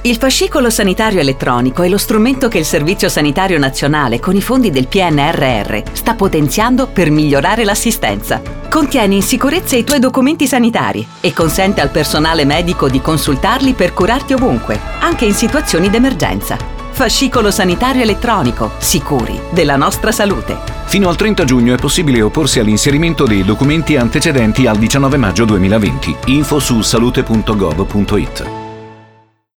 Il fascicolo sanitario elettronico è lo strumento che il Servizio Sanitario Nazionale, con i fondi del PNRR, sta potenziando per migliorare l'assistenza. Contiene in sicurezza i tuoi documenti sanitari e consente al personale medico di consultarli per curarti ovunque, anche in situazioni d'emergenza. Fascicolo sanitario elettronico, sicuri della nostra salute. Fino al 30 giugno è possibile opporsi all'inserimento dei documenti antecedenti al 19 maggio 2020. Info su salute.gov.it.